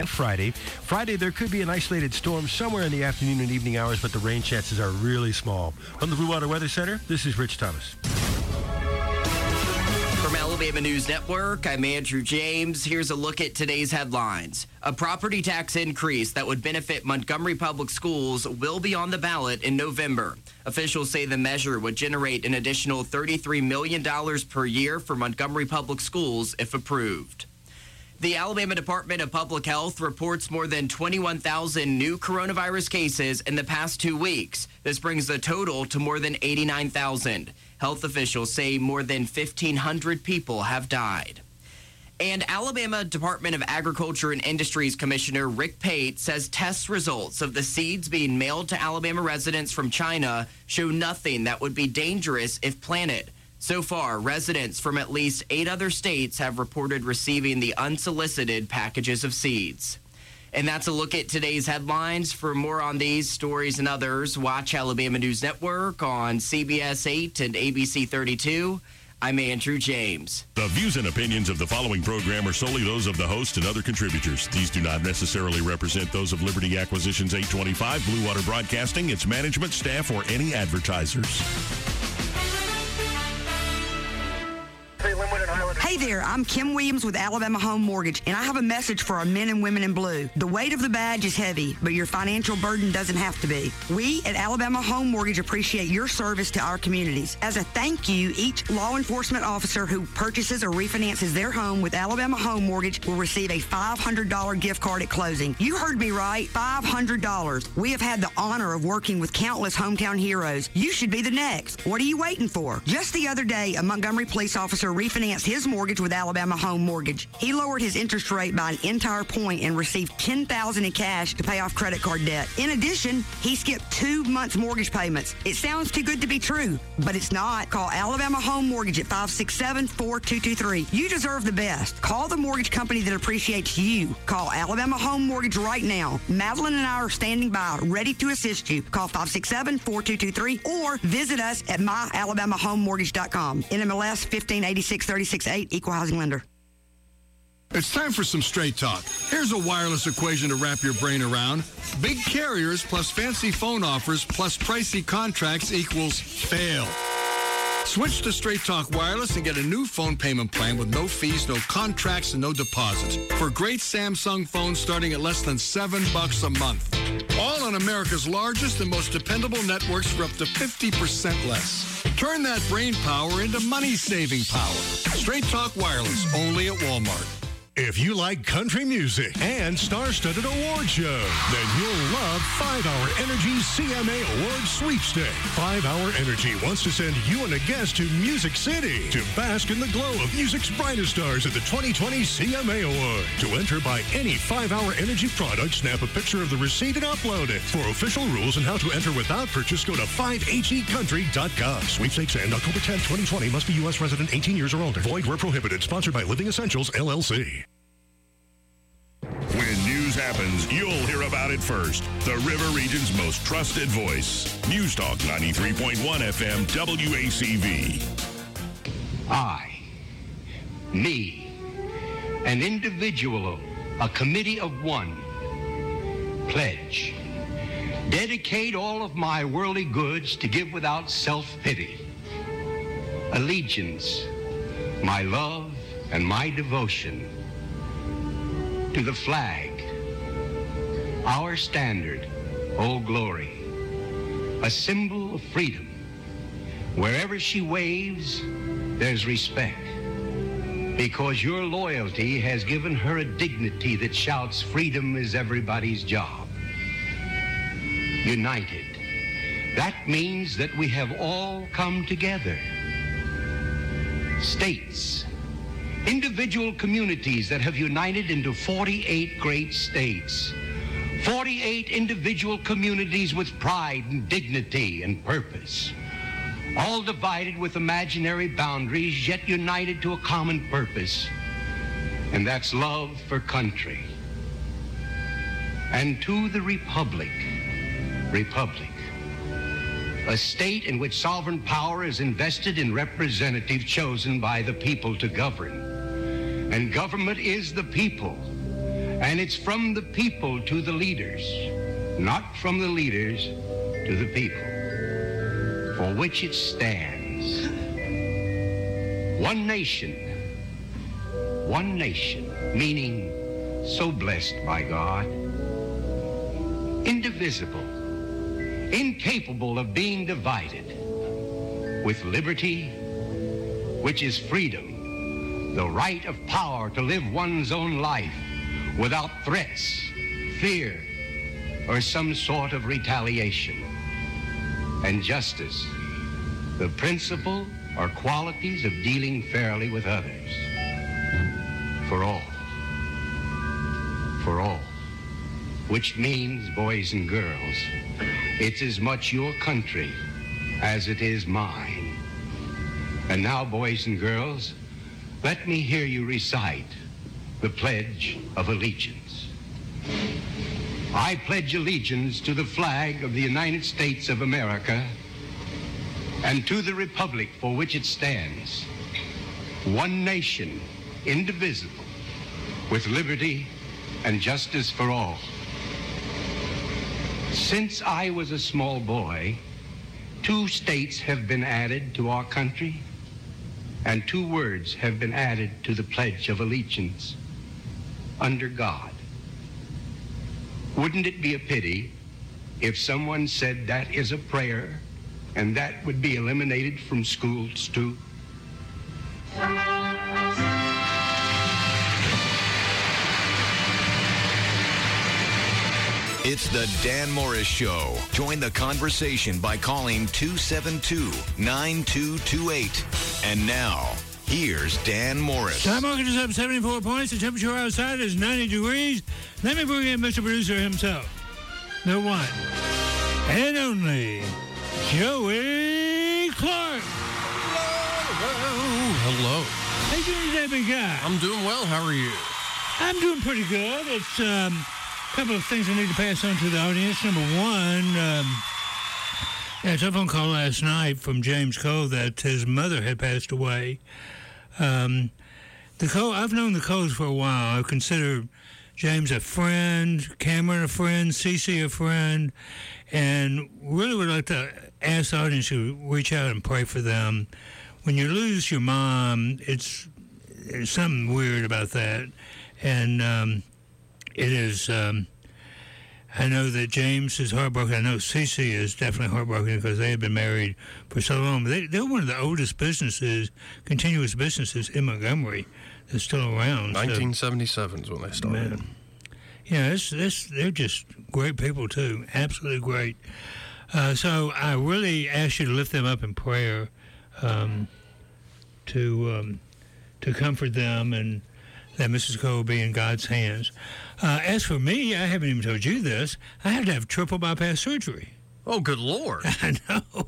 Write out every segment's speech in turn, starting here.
Friday. Friday, there could be an isolated storm somewhere in the afternoon and evening hours, but the rain chances are really small. From the Blue Water Weather Center, this is Rich Thomas. From Alabama News Network, I'm Andrew James. Here's a look at today's headlines. A property tax increase that would benefit Montgomery Public Schools will be on the ballot in November. Officials say the measure would generate an additional $33 million per year for Montgomery Public Schools if approved. The Alabama Department of Public Health reports more than 21,000 new coronavirus cases in the past 2 weeks. This brings the total to more than 89,000. Health officials say more than 1,500 people have died. And Alabama Department of Agriculture and Industries Commissioner Rick Pate says test results of the seeds being mailed to Alabama residents from China show nothing that would be dangerous if planted. So far, residents from at least 8 other states have reported receiving the unsolicited packages of seeds. And that's a look at today's headlines. For more on these stories and others, watch Alabama News Network on CBS 8 and ABC 32. I'm Andrew James. The views and opinions of the following program are solely those of the host and other contributors. These do not necessarily represent those of Liberty Acquisitions 825, Blue Water Broadcasting, its management, staff, or any advertisers. Hey there, I'm Kim Williams with Alabama Home Mortgage, and I have a message for our men and women in blue. The weight of the badge is heavy, but your financial burden doesn't have to be. We at Alabama Home Mortgage appreciate your service to our communities. As a thank you, each law enforcement officer who purchases or refinances their home with Alabama Home Mortgage will receive a $500 gift card at closing. You heard me right, $500. We have had the honor of working with countless hometown heroes. You should be the next. What are you waiting for? Just the other day, a Montgomery police officer refinanced his mortgage with Alabama Home Mortgage. He lowered his interest rate by an entire point and received $10,000 in cash to pay off credit card debt. In addition, he skipped 2 months mortgage payments. It sounds too good to be true, but it's not. Call Alabama Home Mortgage at 567-4223. You deserve the best. Call the mortgage company that appreciates you. Call Alabama Home Mortgage right now. Madeline and I are standing by, ready to assist you. Call 567-4223 or visit us at myalabamahomemortgage.com. NMLS 1586-36-8, Equal Housing Lender. It's time for some straight talk. Here's a wireless equation to wrap your brain around. Big carriers plus fancy phone offers plus pricey contracts equals fail. Switch to Straight Talk Wireless and get a new phone payment plan with no fees, no contracts, and no deposits. For great Samsung phones starting at less than $7 a month. All on America's largest and most dependable networks for up to 50% less. Turn that brain power into money-saving power. Straight Talk Wireless, only at Walmart. If you like country music and star-studded award show, then you'll love 5-Hour Energy CMA Award Sweepstakes. 5-Hour Energy wants to send you and a guest to Music City to bask in the glow of music's brightest stars at the 2020 CMA Award. To enter, buy any 5-Hour Energy product, snap a picture of the receipt and upload it. For official rules and how to enter without purchase, go to 5hecountry.com. Sweepstakes end October 10, 2020. Must be U.S. resident 18 years or older. Void where prohibited. Sponsored by Living Essentials, LLC. When news happens, you'll hear about it first. The River Region's most trusted voice. News Talk 93.1 FM WACV. I, me, an individual, a committee of one, pledge, dedicate all of my worldly goods to give without self-pity, allegiance, my love and my devotion to the flag, our standard, Old Glory, a symbol of freedom. Wherever she waves, there's respect, because your loyalty has given her a dignity that shouts freedom is everybody's job. United. That means that we have all come together. States, individual communities that have united into 48 great states. 48 individual communities with pride and dignity and purpose. All divided with imaginary boundaries, yet united to a common purpose. And that's love for country. And to the republic, a state in which sovereign power is invested in representatives chosen by the people to govern. And government is the people. And it's from the people to the leaders, not from the leaders to the people, for which it stands. One nation, meaning so blessed by God, indivisible, incapable of being divided, with liberty, which is freedom, the right of power to live one's own life without threats, fear, or some sort of retaliation. And justice, the principle or qualities of dealing fairly with others. For all. For all. Which means, boys and girls, it's as much your country as it is mine. And now, boys and girls, let me hear you recite the Pledge of Allegiance. I pledge allegiance to the flag of the United States of America and to the republic for which it stands, one nation, indivisible, with liberty and justice for all. Since I was a small boy, 2 states have been added to our country, and 2 words have been added to the Pledge of Allegiance: under God. Wouldn't it be a pity if someone said that is a prayer and that would be eliminated from schools too? It's the Dan Morris Show. Join the conversation by calling 272-9228. And now, here's Dan Morris. Stock market is up 74 points. The temperature outside is 90 degrees. Let me bring in Mr. Producer himself. The one and only Joey Clark. Hello. How you doing today, big guy? I'm doing well. How are you? I'm doing pretty good. It's a couple of things I need to pass on to the audience. Number one, a telephone call last night from James Cole that his mother had passed away. I've known the Coles for a while. I consider James a friend, Cameron a friend, Cece a friend, and really would like to ask the audience to reach out and pray for them. When you lose your mom, there's something weird about that, and it is. I know that James is heartbroken. I know Cece is definitely heartbroken because they had been married for so long. But they're one of the oldest continuous businesses in Montgomery that's still around. 1977 is when they started. Man. Yeah, they're just great people, too. Absolutely great. So I really ask you to lift them up in prayer to comfort them and that Mrs. Cole be in God's hands. As for me, I haven't even told you this. I have to have triple bypass surgery. Oh, good Lord. I know.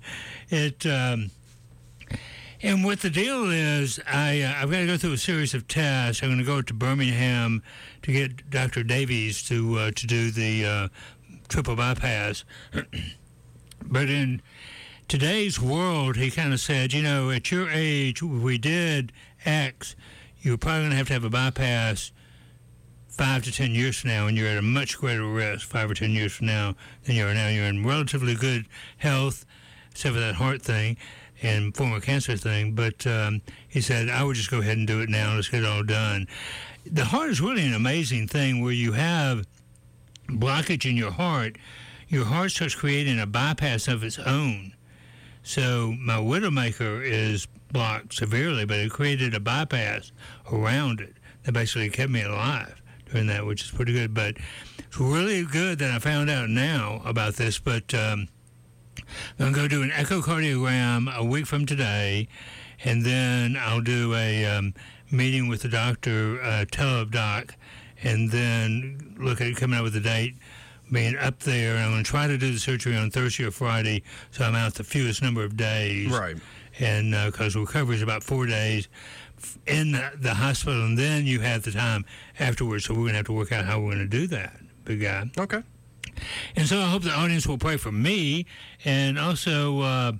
And what the deal is, I've got to go through a series of tests. I'm going to go to Birmingham to get Dr. Davies to do the triple bypass. But in today's world, he kind of said, at your age, if we did X, you're probably going to have a bypass 5 to 10 years from now, and you're at a much greater risk 5 or 10 years from now than you are now. You're in relatively good health, except for that heart thing and former cancer thing. But he said, I would just go ahead and do it now. Let's get it all done. The heart is really an amazing thing where you have blockage in your heart starts creating a bypass of its own. So my Widowmaker is blocked severely, but it created a bypass around it that basically kept me alive during that, which is pretty good. But it's really good that I found out now about this. But I'm going to go do an echocardiogram a week from today, and then I'll do a meeting with the doctor, teledoc, and then look at coming up with a date, being up there. And I'm going to try to do the surgery on Thursday or Friday, so I'm out the fewest number of days. Right. And because recovery is about 4 days in the hospital, and then you have the time afterwards. So we're going to have to work out how we're going to do that, big guy. Okay. And so I hope the audience will pray for me, and also,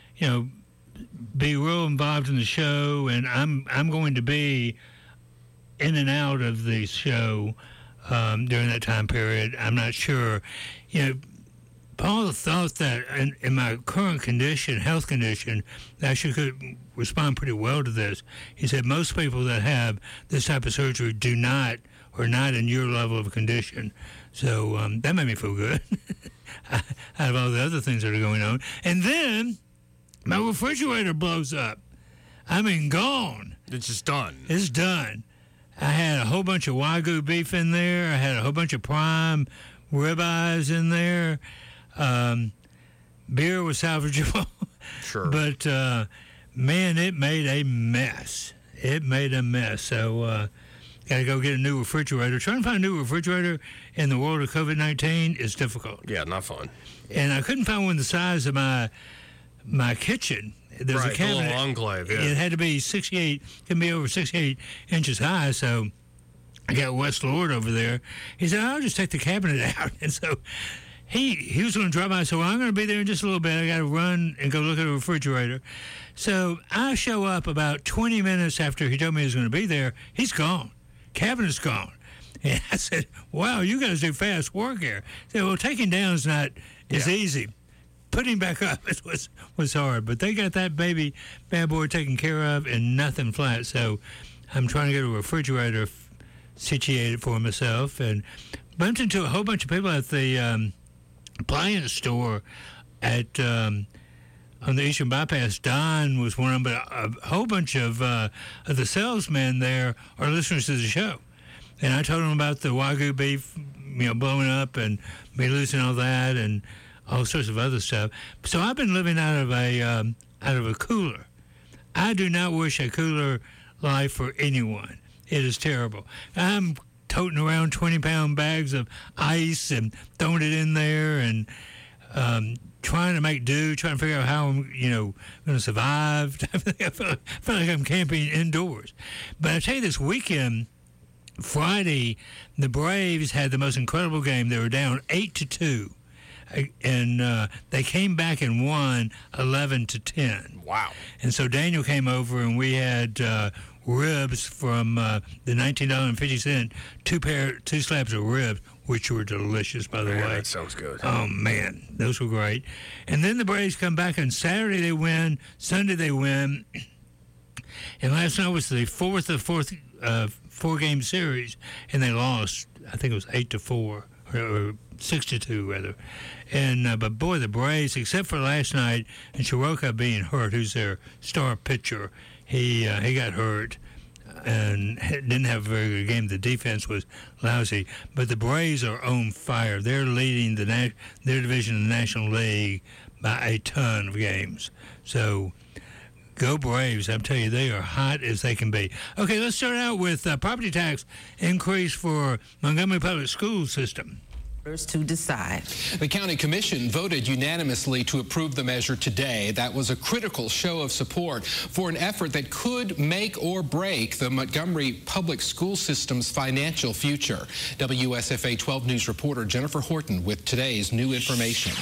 be real involved in the show. And I'm going to be in and out of the show during that time period. I'm not sure. Paul thought that in my current condition, health condition, that I could respond pretty well to this. He said most people that have this type of surgery do not, or not in your level of condition. So that made me feel good out of all the other things that are going on. And then my refrigerator blows up. I mean, gone. It's just done. It's done. I had a whole bunch of Wagyu beef in there. I had a whole bunch of prime ribeyes in there. Beer was salvageable. Sure. But, man, it made a mess. It made a mess. So, got to go get a new refrigerator. Trying to find a new refrigerator in the world of COVID-19 is difficult. Yeah, not fun. And I couldn't find one the size of my kitchen. There's right, a cabinet. The little enclave, yeah. It had to be 68, can be over 68 inches high. So I got Wes Lord over there. He said, I'll just take the cabinet out. And so he was going to drop by. So I'm going to be there in just a little bit. I got to run and go look at the refrigerator. So I show up about 20 minutes after he told me he was going to be there. He's gone. Cabinet's gone. And I said, wow, you guys do fast work here. He said, well, taking down is not as easy. Putting back up was hard. But they got that bad boy taken care of and nothing flat. So I'm trying to get a refrigerator situated for myself. And bumped into a whole bunch of people at the appliance store at on the Eastern Bypass. Don was one of them, but a whole bunch of the salesmen there are listeners to the show. And I told them about the Wagyu beef, blowing up and me losing all that and all sorts of other stuff. So I've been living out of a cooler. I do not wish a cooler life for anyone. It is terrible. I'm toting around 20-pound bags of ice and throwing it in there and trying to make do, trying to figure out how I'm, going to survive. I feel like I'm camping indoors. But I tell you, this weekend, Friday, the Braves had the most incredible game. They were down 8-2, and they came back and won 11-10. Wow! And so Daniel came over, and we had ribs from the $19.50, two slabs of ribs, which were delicious, by the way. That sounds good. Oh, man, those were great. And then the Braves come back, and Saturday they win, Sunday they win, and last night was the fourth four-game series, and they lost. I think it was 8-4 or 6-2 rather. And but boy, the Braves, except for last night and Soroka being hurt, who's their star pitcher, he got hurt and didn't have a very good game. The defense was lousy, but the Braves are on fire. They're leading their division in the National League by a ton of games. So. Go Braves. I'm telling you, they are hot as they can be. Okay, let's start out with property tax increase for Montgomery Public School System. To decide. The county commission voted unanimously to approve the measure today. That was a critical show of support for an effort that could make or break the Montgomery Public School System's financial future. WSFA 12 News reporter Jennifer Horton with today's new information.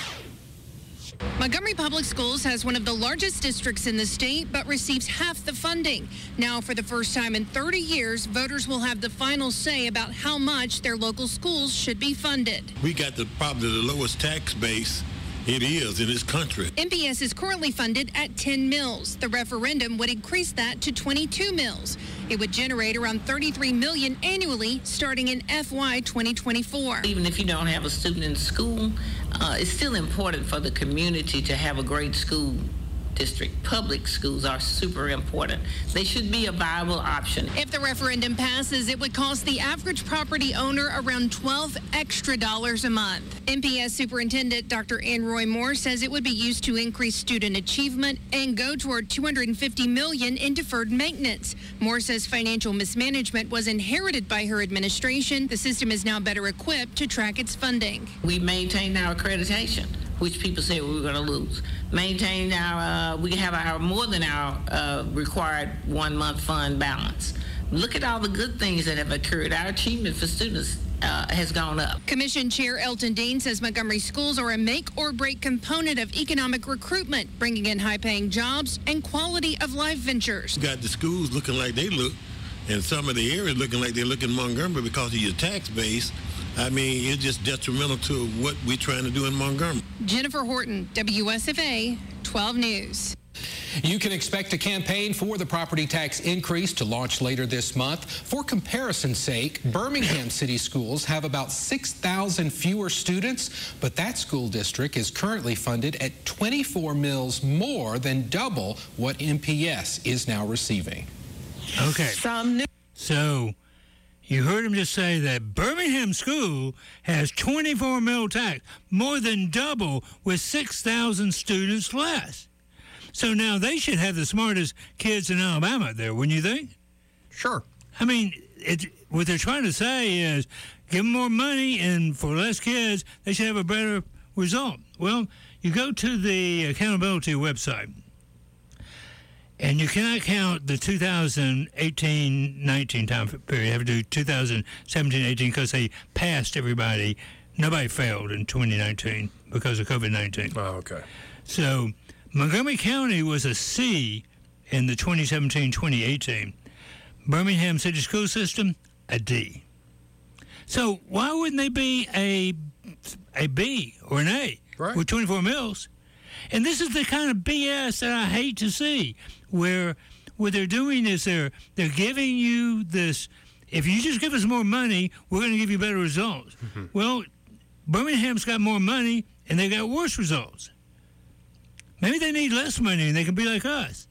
Montgomery Public Schools has one of the largest districts in the state, but receives half the funding. Now, for the first time in 30 years, voters will have the final say about how much their local schools should be funded. We got probably the lowest tax base it is in this country. MPS is currently funded at 10 mills. The referendum would increase that to 22 mills. It would generate around $33 million annually starting in FY 2024. Even if you don't have a student in school, it's still important for the community to have a great school district. Public schools are super important. They should be a viable option. If the referendum passes, it would cost the average property owner around $12 extra a month. MPS Superintendent Dr. Ann Roy Moore says it would be used to increase student achievement and go toward $250 million in deferred maintenance. Moore says financial mismanagement was inherited by her administration. The system is now better equipped to track its funding. We maintained our accreditation, which people said we were going to lose. Maintain our, we have our more than our required 1 month fund balance. Look at all the good things that have occurred. Our achievement for students has gone up. Commission Chair Elton Dean says Montgomery schools are a make or break component of economic recruitment, bringing in high-paying jobs and quality of life ventures. You got the schools looking like they look. And some of the areas looking like they look in Montgomery because of your tax base. I mean, it's just detrimental to what we're trying to do in Montgomery. Jennifer Horton, WSFA 12 News. You can expect a campaign for the property tax increase to launch later this month. For comparison's sake, Birmingham City Schools have about 6,000 fewer students, but that school district is currently funded at 24 mills more than double what MPS is now receiving. Okay. So you heard him just say that Birmingham School has 24 mil tax, more than double with 6,000 students less. So now they should have the smartest kids in Alabama there, wouldn't you think? Sure. I mean, what they're trying to say is give them more money, and for less kids, they should have a better result. Well, you go to the accountability website, and you cannot count the 2018-19 time period. You have to do 2017-18 because they passed everybody. Nobody failed in 2019 because of COVID-19. Oh, okay. So Montgomery County was a C in the 2017-2018. Birmingham City School System, a D. So why wouldn't they be a B or an A with 24 mills? And this is the kind of BS that I hate to see, where what they're doing is they're giving you this, if you just give us more money, we're going to give you better results. Mm-hmm. Well, Birmingham's got more money, and they got worse results. Maybe they need less money and they can be like us.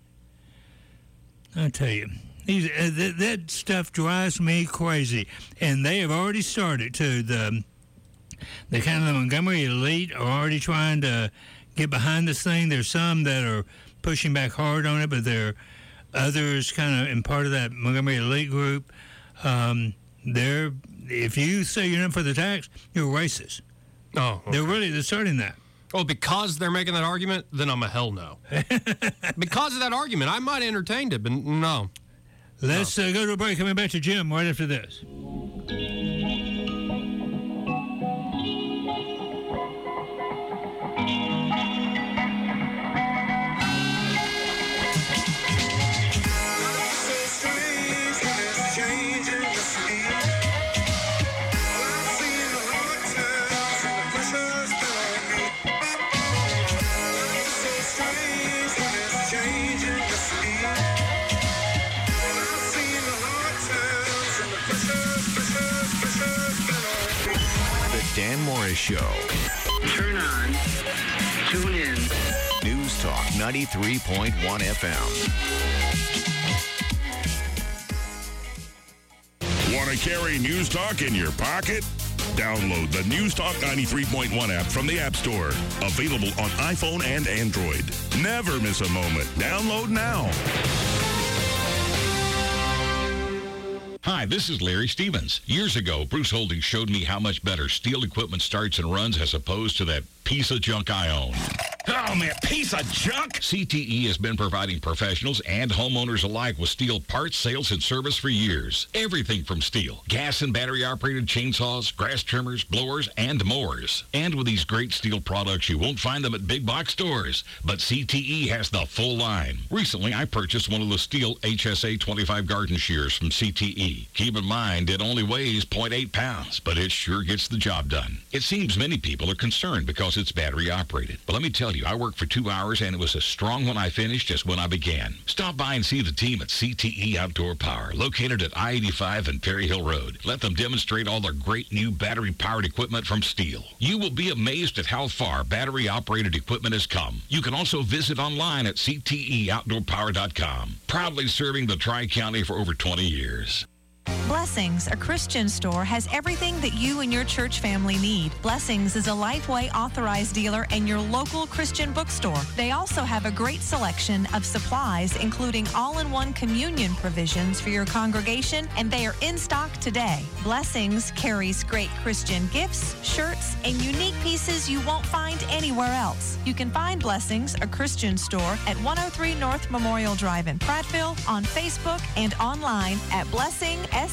I tell you, that stuff drives me crazy. And they have already started to. The kind of the Montgomery elite are already trying to get behind this thing. There's some that are pushing back hard on it, but there are others kind of in part of that Montgomery elite group. If you say you're not for the tax, you're racist. Oh, okay. They're starting that. Well, because they're making that argument, then I'm a hell no. Because of that argument, I might have entertained it, but no. Let's go to a break. Coming back to Jim right after this. Dan Morris Show. Turn on. Tune in. News Talk 93.1 FM. Want to carry News Talk in your pocket? Download the News Talk 93.1 app from the App Store. Available on iPhone and Android. Never miss a moment. Download now. Hi, this is Larry Stevens. Years ago, Bruce Holdings showed me how much better steel equipment starts and runs as opposed to that piece of junk I own. Oh, man, piece of junk! CTE has been providing professionals and homeowners alike with steel parts, sales, and service for years. Everything from steel, gas and battery-operated chainsaws, grass trimmers, blowers, and mowers. And with these great steel products, you won't find them at big box stores. But CTE has the full line. Recently, I purchased one of the steel HSA 25 garden shears from CTE. Keep in mind, it only weighs 0.8 pounds, but it sure gets the job done. It seems many people are concerned because it's battery-operated. But let me tell you, I worked for 2 hours, and it was as strong when I finished as when I began. Stop by and see the team at CTE Outdoor Power, located at I-85 and Perry Hill Road. Let them demonstrate all their great new battery-powered equipment from Steel. You will be amazed at how far battery-operated equipment has come. You can also visit online at cteoutdoorpower.com. Proudly serving the Tri-County for over 20 years. Blessings, a Christian store, has everything that you and your church family need. Blessings is a Lifeway authorized dealer and your local Christian bookstore. They also have a great selection of supplies, including all-in-one communion provisions for your congregation, and they are in stock today. Blessings carries great Christian gifts, shirts, and unique pieces you won't find anywhere else. You can find Blessings, a Christian store, at 103 North Memorial Drive in Prattville, on Facebook, and online at blessingsc.com.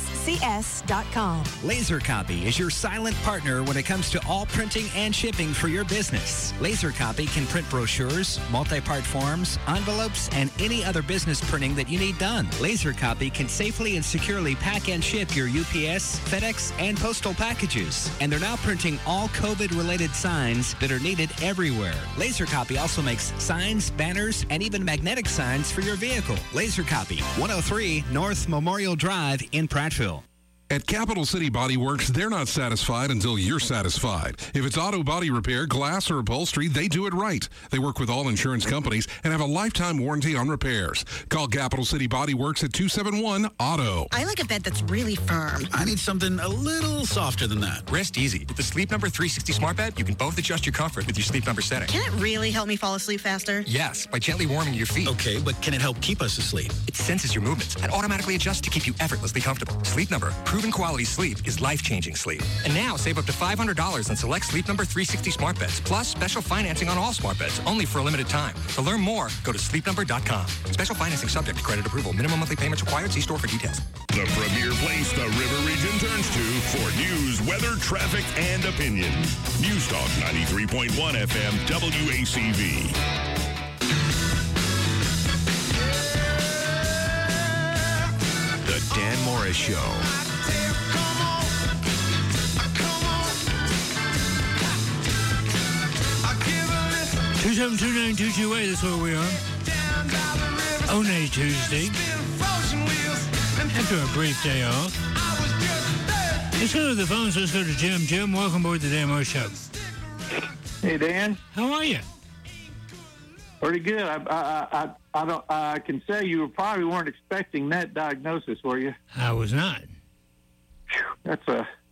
lasccs.com. Laser Copy is your silent partner when it comes to all printing and shipping for your business. Laser Copy can print brochures, multi-part forms, envelopes, and any other business printing that you need done. Laser Copy can safely and securely pack and ship your UPS, FedEx, and postal packages. And they're now printing all COVID-related signs that are needed everywhere. Laser Copy also makes signs, banners, and even magnetic signs for your vehicle. Laser Copy, 103 North Memorial Drive in Prattville. At Capital City Body Works, they're not satisfied until you're satisfied. If it's auto body repair, glass, or upholstery, they do it right. They work with all insurance companies and have a lifetime warranty on repairs. Call Capital City Body Works at 271-AUTO. I like a bed that's really firm. I need something a little softer than that. Rest easy. With the Sleep Number 360 smart bed, you can both adjust your comfort with your Sleep Number setting. Can it really help me fall asleep faster? Yes, by gently warming your feet. Okay, but can it help keep us asleep? It senses your movements and automatically adjusts to keep you effortlessly comfortable. Sleep Number. Proven quality sleep is life-changing sleep. And now save up to $500 on select Sleep Number 360 smart beds, plus special financing on all smart beds, only for a limited time. To learn more, go to sleepnumber.com. Special financing subject to credit approval. Minimum monthly payments required. See store for details. The premier place the River Region turns to for news, weather, traffic, and opinion. News Talk 93.1 FM WACV. The Dan Morris Show. 2729228, that's where we are. One Tuesday. After a brief day off. Let's go to the phones. Let's go to Jim. Jim, welcome aboard the Dan Morris Show. Hey, Dan. How are you? Pretty good. I can say you probably weren't expecting that diagnosis, were you? I was not. It's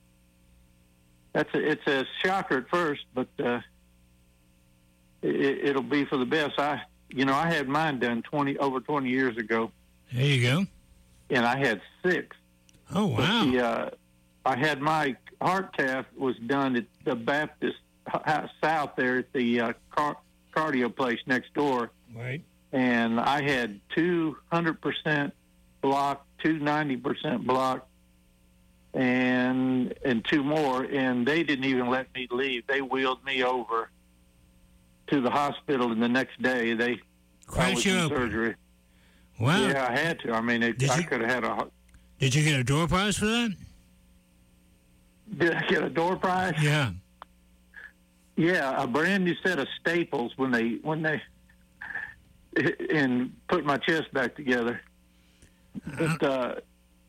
a shocker at first, but it'll be for the best. I had mine done over 20 years ago. There you go. And I had 6. Oh, wow. I had my heart cath was done at the Baptist South there at the cardio place next door. Right. And I had 200% blocked, 290% blocked, and 2 more. And they didn't even let me leave. They wheeled me over to the hospital, and the next day I was in surgery. Wow. Yeah, I had to. I mean, I could have had a... Did you get a door prize for that? Did I get a door prize? Yeah. Yeah, a brand new set of staples when they and put my chest back together. But that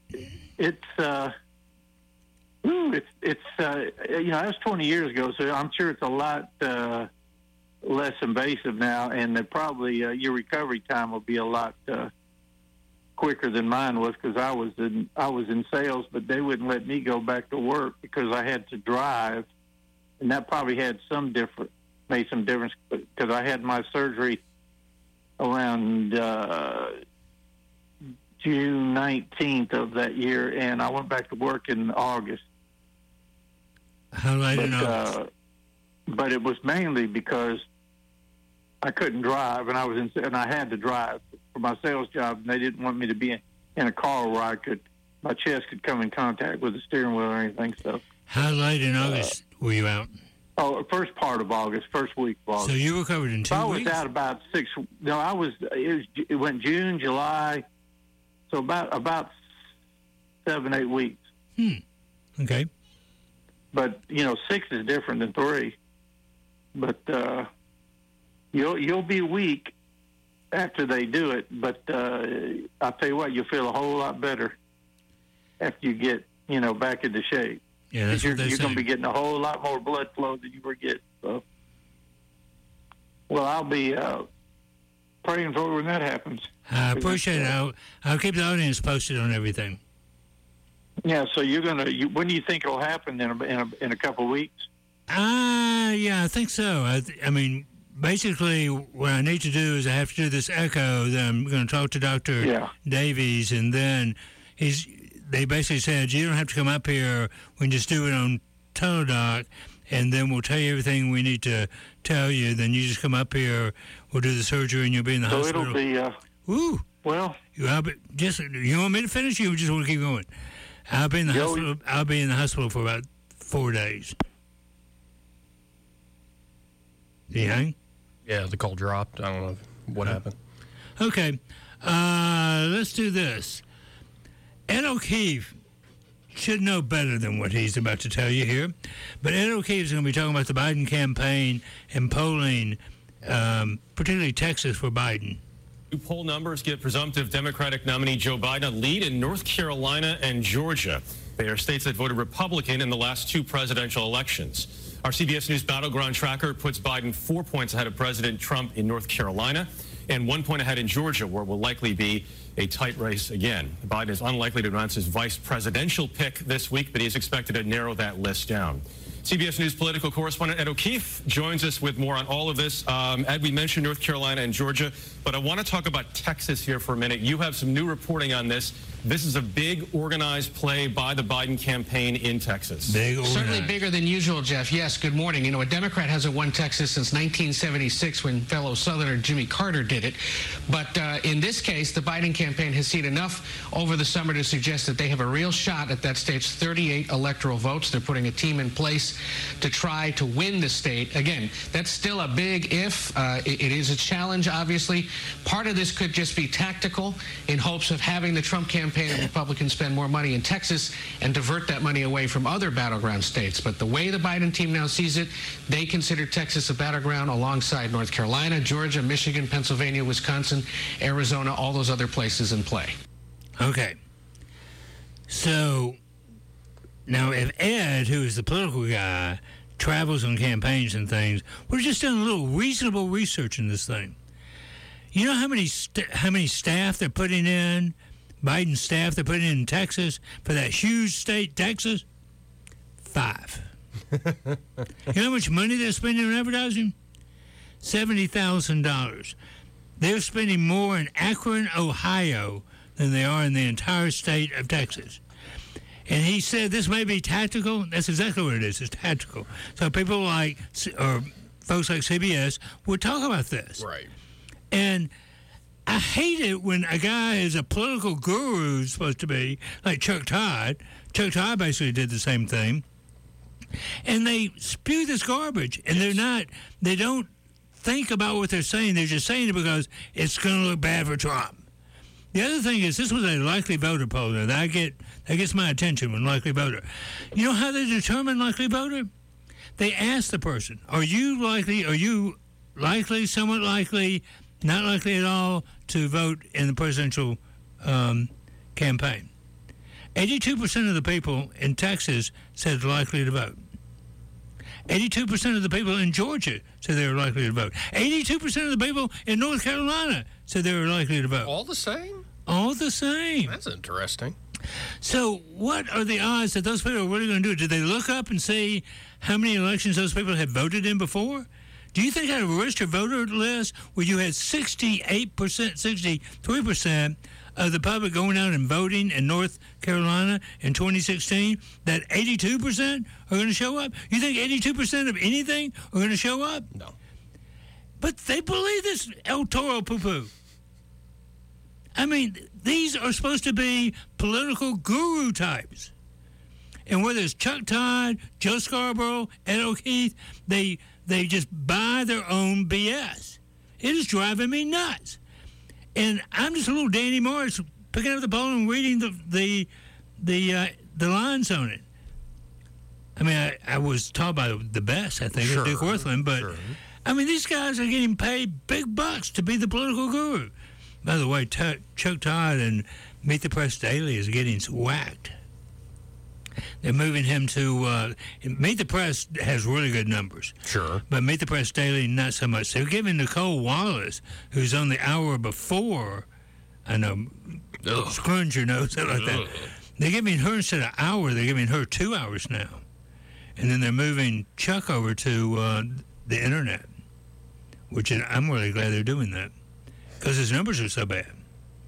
was 20 years ago, so I'm sure it's a lot less invasive now, and probably your recovery time will be a lot quicker than mine was, because I was in sales, but they wouldn't let me go back to work because I had to drive, and that probably made some difference because I had my surgery around June 19th of that year, and I went back to work in August. How late in August? But it was mainly because I couldn't drive, and I had to drive for my sales job, and they didn't want me to be in a car where my chest could come in contact with the steering wheel or anything. So. How late in August were you out? Oh, first part of August, first week of August. So you recovered in 2 weeks? I was out about 6. No, it went June, July, so about 7-8 weeks. Okay. But 6 is different than 3. But you'll be weak after they do it. But I'll tell you what, you'll feel a whole lot better after you get back into shape. Yeah, that's what they say. You're going to be getting a whole lot more blood flow than you were getting. So, well, I'll be praying for when that happens. I appreciate it. I'll keep the audience posted on everything. Yeah, so when do you think it'll happen? In a couple of weeks? Yeah, I think so. I mean, basically, what I need to do is I have to do this echo. Then I'm going to talk to Dr. Davies, and then they basically said, you don't have to come up here. We can just do it on Teledoc, and then we'll tell you everything we need to tell you. Then you just come up here. We'll do the surgery, and you'll be in the hospital. So it'll be... Woo! Well... You want me to finish, or you just want to keep going? I'll be in the hospital for about 4 days. You hang? Yeah, the call dropped. I don't know what happened. Okay. Let's do this. Ed O'Keefe should know better than what he's about to tell you here. But Ed O'Keefe is going to be talking about the Biden campaign and polling, particularly Texas for Biden. New poll numbers give presumptive Democratic nominee Joe Biden a lead in North Carolina and Georgia. They are states that voted Republican in the last 2 presidential elections. Our CBS News Battleground Tracker puts Biden 4 points ahead of President Trump in North Carolina and 1 point ahead in Georgia, where it will likely be a tight race again. Biden is unlikely to announce his vice presidential pick this week, but he is expected to narrow that list down. CBS News political correspondent Ed O'Keefe joins us with more on all of this. Ed, we mentioned North Carolina and Georgia, but I want to talk about Texas here for a minute. You have some new reporting on this. This is a big organized play by the Biden campaign in Texas. Certainly bigger than usual, Jeff. Yes, good morning. You know, a Democrat hasn't won Texas since 1976 when fellow Southerner Jimmy Carter did it. But in this case, the Biden campaign has seen enough over the summer to suggest that they have a real shot at that state's 38 electoral votes. They're putting a team in place to try to win the state. Again, that's still a big if. It is a challenge, obviously. Part of this could just be tactical in hopes of having the Trump campaign and Republicans spend more money in Texas and divert that money away from other battleground states. But the way the Biden team now sees it, they consider Texas a battleground alongside North Carolina, Georgia, Michigan, Pennsylvania, Wisconsin, Arizona, all those other places in play. Okay. So now if Ed, who is the political guy, travels on campaigns and things, we're just doing a little reasonable research in this thing. You know how many staff they're putting in, Biden staff they're putting in Texas for that huge state, Texas? 5. You know how much money they're spending on advertising? $70,000. They're spending more in Akron, Ohio than they are in the entire state of Texas. And he said this may be tactical. That's exactly what it is. It's tactical. So people like, or folks like CBS would talk about this. Right. And I hate it when a guy is a political guru, supposed to be, like Chuck Todd. Chuck Todd basically did the same thing. And they spew this garbage. And they don't think about what they're saying. They're just saying it because it's going to look bad for Trump. The other thing is, this was a likely voter poll. That gets my attention when likely voter. You know how they determine likely voter? They ask the person, are you likely, somewhat likely, not likely at all to vote in the presidential campaign? 82% of the people in Texas said likely to vote. 82% of the people in Georgia said they were likely to vote. 82% of the people in North Carolina said they were likely to vote. All the same? All the same. That's interesting. So what are the odds that those people are really going to do it? Did they look up and see how many elections those people had voted in before? Do you think out of a registered voter list where you had 68%, 63% of the public going out and voting in North Carolina in 2016, that 82% are going to show up? You think 82% of anything are going to show up? No. But they believe this El Toro poo-poo. I mean, these are supposed to be political guru types. And whether it's Chuck Todd, Joe Scarborough, Ed O'Keefe, they just buy their own BS. It is driving me nuts. And I'm just a little Danny Morris picking up the poll and reading the lines on it. I mean, I was taught by the best, I think, Dick Worthland, but I mean, these guys are getting paid big bucks to be the political guru. By the way, Chuck Todd and Meet the Press Daily is getting whacked. They're moving him to Meet the Press has really good numbers. Sure. But Meet the Press Daily, not so much. They're giving Nicole Wallace, who's on the hour before, I know, Scrunger knows it like that. They're giving her, instead of hour, they're giving her 2 hours now. And then they're moving Chuck over to the internet, which I'm really glad they're doing that because his numbers are so bad.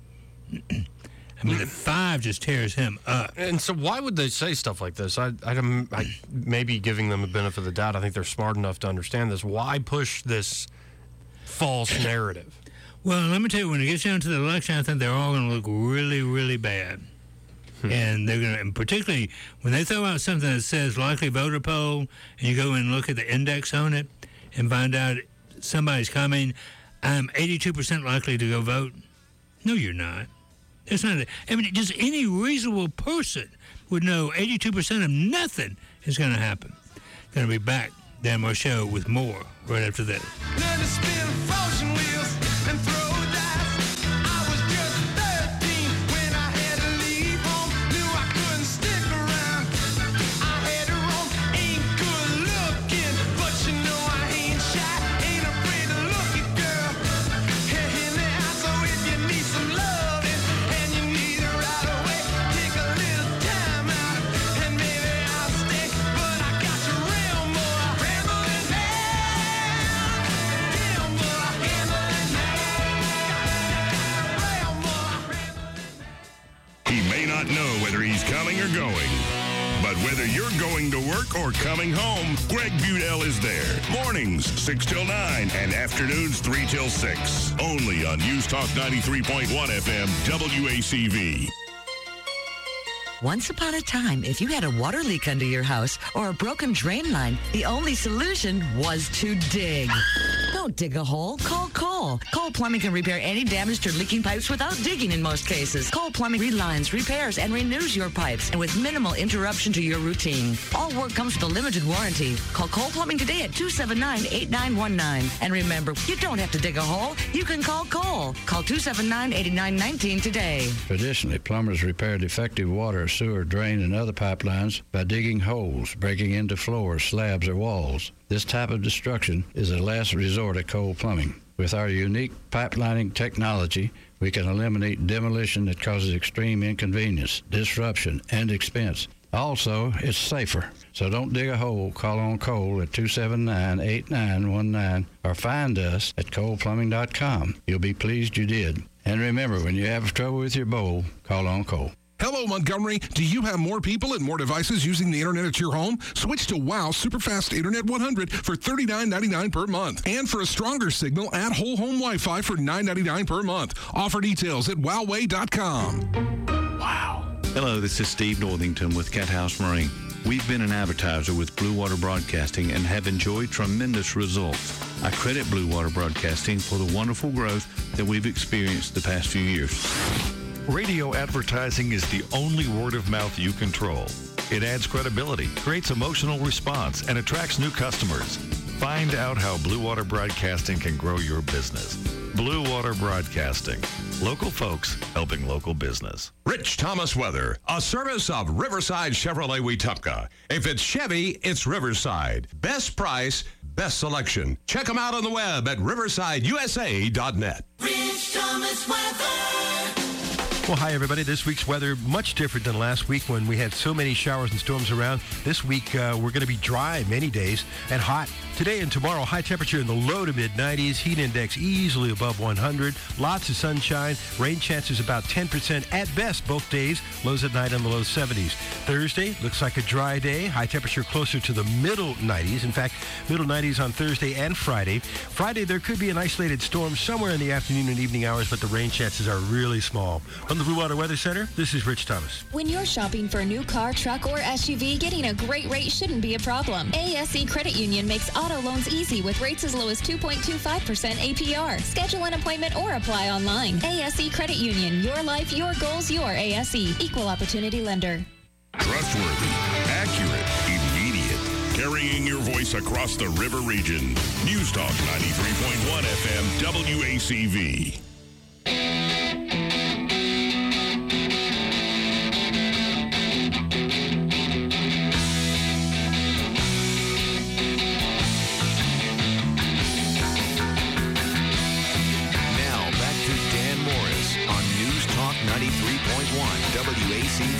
I mean, the 5 just tears him up. And so why would they say stuff like this? I maybe giving them a benefit of the doubt. I think they're smart enough to understand this. Why push this false narrative? Well, let me tell you, when it gets down to the election, I think they're all going to look really, really bad. And they're going to, and particularly when they throw out something that says likely voter poll, and you go and look at the index on it and find out somebody's coming, I'm 82% likely to go vote. No, you're not. It's not. I mean, just any reasonable person would know 82% of nothing is going to happen. Going to be back, Dan Moore Show, with more right after this. Let us spin frozen wheels and throw dice. I was just 13 when I had to leave home. Knew I couldn't stick around. I had to roam. Ain't good looking, but you know I ain't shy. Ain't afraid to look at girl in the eye. So if you need some loving and you need it right away, take a little time out and maybe I'll stay. But I got you real more rambling man. Damn more gambling man. He may not know whether he's coming or going, but whether you're going to work or coming home, Greg Budell is there. Mornings, 6 till 9, and afternoons, 3 till 6. Only on News Talk 93.1 FM, WACV. Once upon a time, if you had a water leak under your house or a broken drain line, the only solution was to dig. Don't dig a hole. Call Cole. Cole Plumbing can repair any damaged or leaking pipes without digging in most cases. Cole Plumbing relines, repairs, and renews your pipes, and with minimal interruption to your routine. All work comes with a limited warranty. Call Cole Plumbing today at 279-8919. And remember, you don't have to dig a hole. You can call Cole. Call 279-8919 today. Traditionally, plumbers repair defective water, sewer, drain, and other pipelines by digging holes, breaking into floors, slabs, or walls. This type of destruction is a last resort at Cole Plumbing. With our unique pipelining technology, we can eliminate demolition that causes extreme inconvenience, disruption, and expense. Also, it's safer. So don't dig a hole. Call on Cole at 279-8919 or find us at coleplumbing.com. You'll be pleased you did. And remember, when you have trouble with your bowl, call on Cole. Hello, Montgomery. Do you have more people and more devices using the internet at your home? Switch to WOW Superfast Internet 100 for $39.99 per month. And for a stronger signal, add whole home Wi-Fi for $9.99 per month. Offer details at wowway.com. Wow. Hello, this is Steve Northington with Cat House Marine. We've been an advertiser with Blue Water Broadcasting and have enjoyed tremendous results. I credit Blue Water Broadcasting for the wonderful growth that we've experienced the past few years. Radio advertising is the only word of mouth you control. It adds credibility, creates emotional response, and attracts new customers. Find out how Blue Water Broadcasting can grow your business. Blue Water Broadcasting. Local folks helping local business. Rich Thomas Weather, a service of Riverside Chevrolet Wetumpka. If it's Chevy, it's Riverside. Best price, best selection. Check them out on the web at riversideusa.net. Rich Thomas Weather. Well, hi, everybody. This week's weather, much different than last week when we had so many showers and storms around. This week, we're going to be dry many days and hot. Today and tomorrow, high temperature in the low to mid-90s, heat index easily above 100, lots of sunshine, rain chances about 10% at best both days, lows at night in the low 70s. Thursday, looks like a dry day, high temperature closer to the middle 90s. In fact, middle 90s on Thursday and Friday. Friday, there could be an isolated storm somewhere in the afternoon and evening hours, but the rain chances are really small. From the Blue Water Weather Center, this is Rich Thomas. When you're shopping for a new car, truck, or SUV, getting a great rate shouldn't be a problem. ASE Credit Union makes auto loans easy with rates as low as 2.25% APR. Schedule an appointment or apply online. ASE Credit Union, your life, your goals, your ASE. Equal Opportunity Lender. Trustworthy, accurate, immediate. Carrying your voice across the river region. News Talk 93.1 FM WACV. WACV.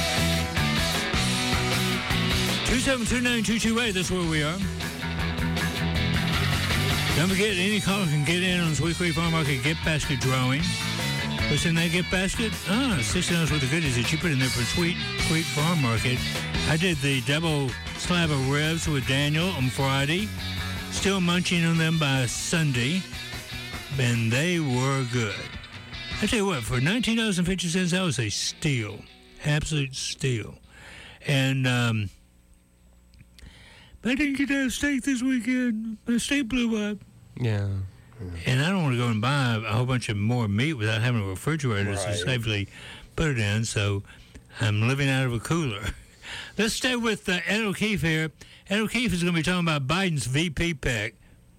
2729228, that's where we are. Don't forget, any caller can get in on this weekly farm market gift basket drawing. What's in that gift basket? $6 worth of goodies that you put in there for Sweet Farm Market. I did the double slab of ribs with Daniel on Friday. Still munching on them by Sunday. And they were good. I tell you what, for $19.50, that was a steal. absolute steal. And but I didn't get to have steak this weekend. My steak blew up. Yeah. And I don't want to go and buy a whole bunch of more meat without having a refrigerator to safely put it in, so I'm living out of a cooler. Let's stay with Ed O'Keefe here. Ed O'Keefe is going to be talking about Biden's VP pick.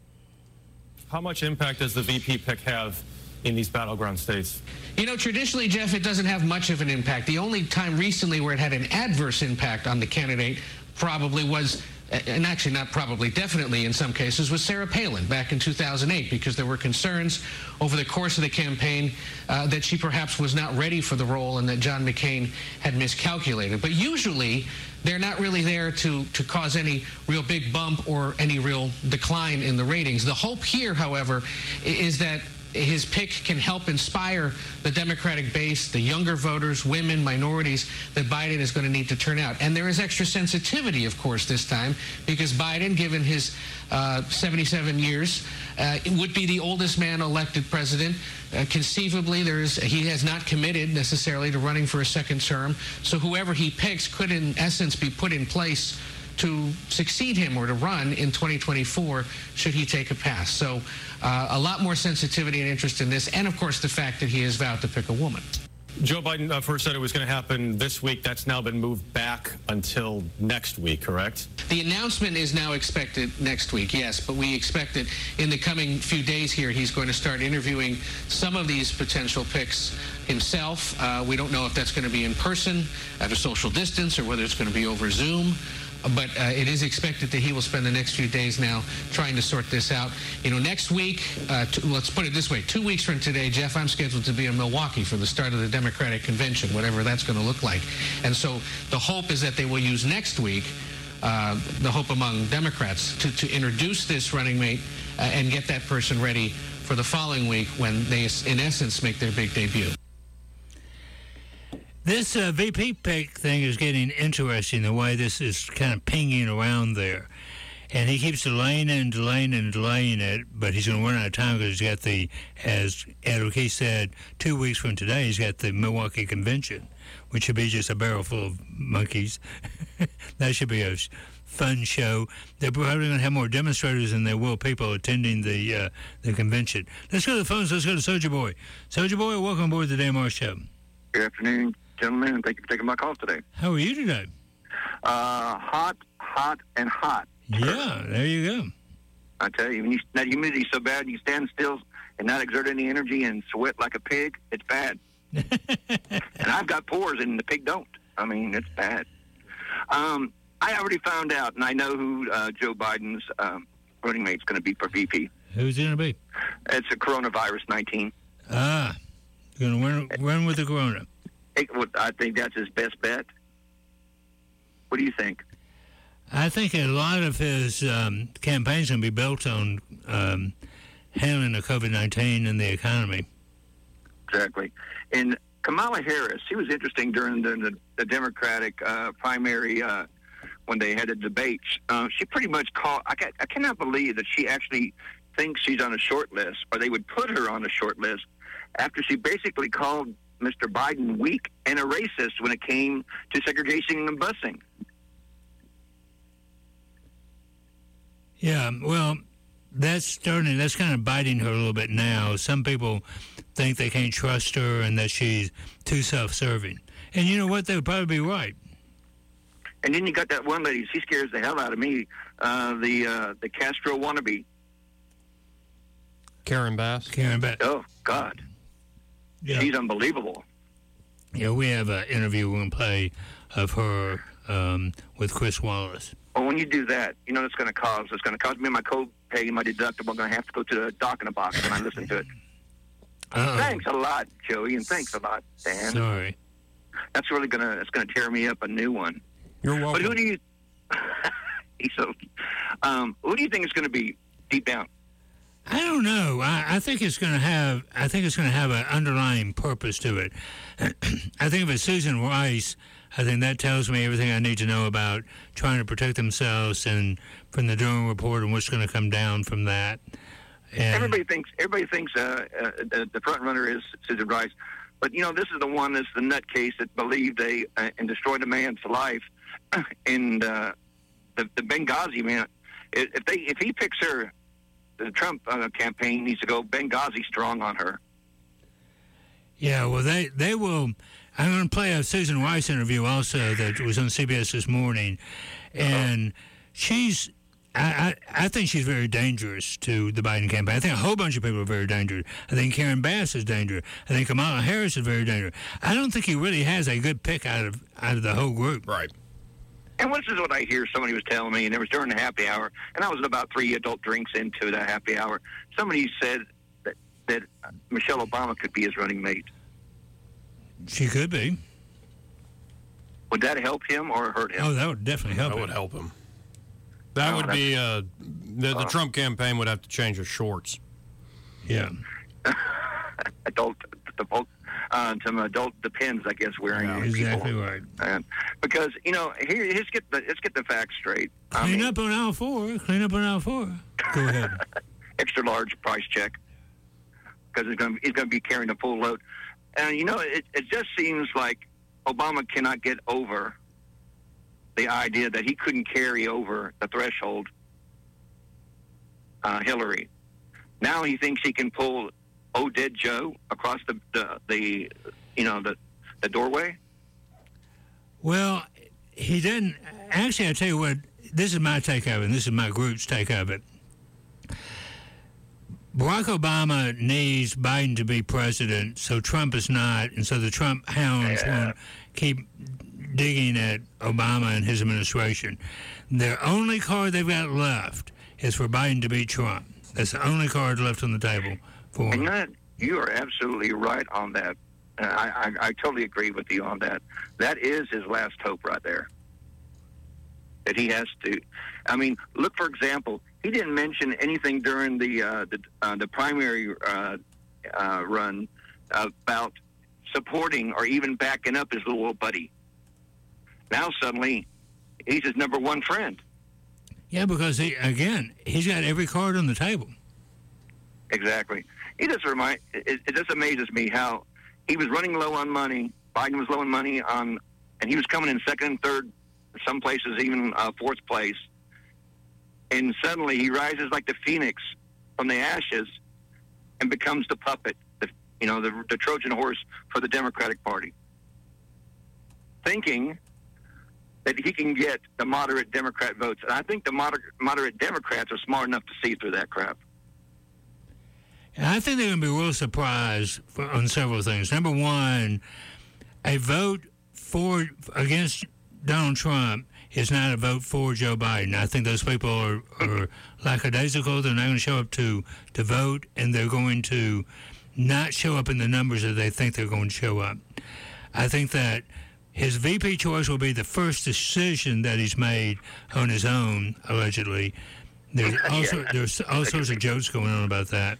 How much impact does the VP pick have in these battleground states? You know, traditionally, Jeff, it doesn't have much of an impact. The only time recently where it had an adverse impact on the candidate probably was, and actually not probably, definitely in some cases, was Sarah Palin back in 2008, because there were concerns over the course of the campaign that she perhaps was not ready for the role and that John McCain had miscalculated. But usually, they're not really there to cause any real big bump or any real decline in the ratings. The hope here, however, is that his pick can help inspire the Democratic base, the younger voters, women, minorities, that Biden is going to need to turn out. And there is extra sensitivity, of course, this time, because Biden, given his 77 years, would be the oldest man elected president. Conceivably, he has not committed necessarily to running for a second term. So whoever he picks could, in essence, be put in place to succeed him or to run in 2024 should he take a pass. So a lot more sensitivity and interest in this, and of course the fact that he has vowed to pick a woman. Joe Biden first said it was going to happen this week. That's now been moved back until next week, correct? The announcement is now expected next week, yes, but we expect that in the coming few days here, he's going to start interviewing some of these potential picks himself. We don't know if that's going to be in person at a social distance or whether it's going to be over Zoom. But it is expected that he will spend the next few days now trying to sort this out. You know, next week, let's put it this way, 2 weeks from today, Jeff, I'm scheduled to be in Milwaukee for the start of the Democratic Convention, whatever that's going to look like. And so the hope is that they will use next week, the hope among Democrats, to introduce this running mate and get that person ready for the following week when they, in essence, make their big debut. This VP pick thing is getting interesting, the way this is kind of pinging around there. And he keeps delaying and delaying and delaying it, but he's going to run out of time because he's got the, as Ed O'Keefe said, 2 weeks from today, he's got the Milwaukee Convention, which should be just a barrel full of monkeys. That should be a fun show. They're probably going to have more demonstrators than there will people attending the convention. Let's go to the phones. Let's go to Soldier Boy. Soldier Boy, welcome aboard the Dan Marsh Show. Good afternoon, gentlemen, and thank you for taking my call today. How are you today? Hot, and hot. Yeah, there you go. I tell you, when that humidity is so bad, you stand still and not exert any energy and sweat like a pig, it's bad. And I've got pores and the pig don't. I mean, it's bad. I already found out, and I know who Joe Biden's running mate's going to be for VP. Who's going to be? It's a coronavirus 19. Ah, you're going to run with the corona. I think that's his best bet. What do you think? I think a lot of his campaign's going to be built on handling the COVID-19 and the economy. Exactly. And Kamala Harris, she was interesting during the Democratic primary when they had the debates. She pretty much called, I cannot believe that she actually thinks she's on a short list, or they would put her on a short list, after she basically called Mr. Biden weak and a racist when it came to segregation and busing. Yeah, well, that's kind of biting her a little bit now. Some people think they can't trust her and that she's too self-serving. And you know what? They would probably be right. And then you got that one lady, she scares the hell out of me, the Castro wannabe. Karen Bass. Oh, God. Yeah. She's unbelievable. Yeah, we have an interview we're going to play of her with Chris Wallace. Well, when you do that, you know what it's going to cause? It's going to cost me my co-pay and my deductible. I'm going to have to go to the doc in a box when I listen to it. Uh-oh. Thanks a lot, Joey, and thanks a lot, Dan. Sorry. That's really going to tear me up a new one. You're welcome. But who do you who do you think is going to be deep down? I don't know. I think it's going to have an underlying purpose to it. I think if it's Susan Rice, I think that tells me everything I need to know about trying to protect themselves and from the Durham report and what's going to come down from that. And Everybody thinks the front runner is Susan Rice, But, this is the one that's the nutcase that believed and destroyed a man's life. And the Benghazi, man, if he picks her, the Trump campaign needs to go Benghazi strong on her. Yeah, well, they will. I'm going to play a Susan Rice interview also that was on CBS this morning. And she's... I think she's very dangerous to the Biden campaign. I think a whole bunch of people are very dangerous. I think Karen Bass is dangerous. I think Kamala Harris is very dangerous. I don't think he really has a good pick out of the whole group. Right. And this is what I hear somebody was telling me, and it was during the happy hour, and I was about 3 adult drinks into the happy hour. Somebody said that Michelle Obama could be his running mate. She could be. Would that help him or hurt him? Oh, that would definitely help That him. would help him. That would be the Trump campaign would have to change their shorts. Yeah. Some adult Depends, I guess, wearing exactly people. right. And because here, let's get the facts straight. Clean up on aisle 4. Clean up on aisle 4. Go ahead. Extra large price check because he's going to be carrying a full load. And it just seems like Obama cannot get over the idea that he couldn't carry over the threshold Hillary. Now he thinks he can pull Dead Joe across the doorway. Well, he didn't. Actually, I tell you what. This is my take of it, and this is my group's take of it. Barack Obama needs Biden to be president, so Trump is not, and so the Trump hounds won't keep digging at Obama and his administration. Their only card they've got left is for Biden to beat Trump. That's the only card left on the table for him. And you are absolutely right on that. I totally agree with you on that. That is his last hope right there. That he has to. I mean, look, for example, he didn't mention anything during the primary run about supporting or even backing up his little old buddy. Now suddenly, he's his number one friend. Yeah, because he's got every card on the table. Exactly. It just amazes me how he was running low on money. Biden was low on money and he was coming in second and third, some places even fourth place. And suddenly he rises like the phoenix from the ashes and becomes the puppet, the Trojan horse for the Democratic Party, thinking that he can get the moderate Democrat votes. And I think the moderate Democrats are smart enough to see through that crap. And I think they're going to be real surprised on several things. Number one, a vote against Donald Trump is not a vote for Joe Biden. I think those people are lackadaisical. They're not going to show up to vote, and they're going to not show up in the numbers that they think they're going to show up. I think that his VP choice will be the first decision that he's made on his own, allegedly. There's all sorts of jokes going on about that.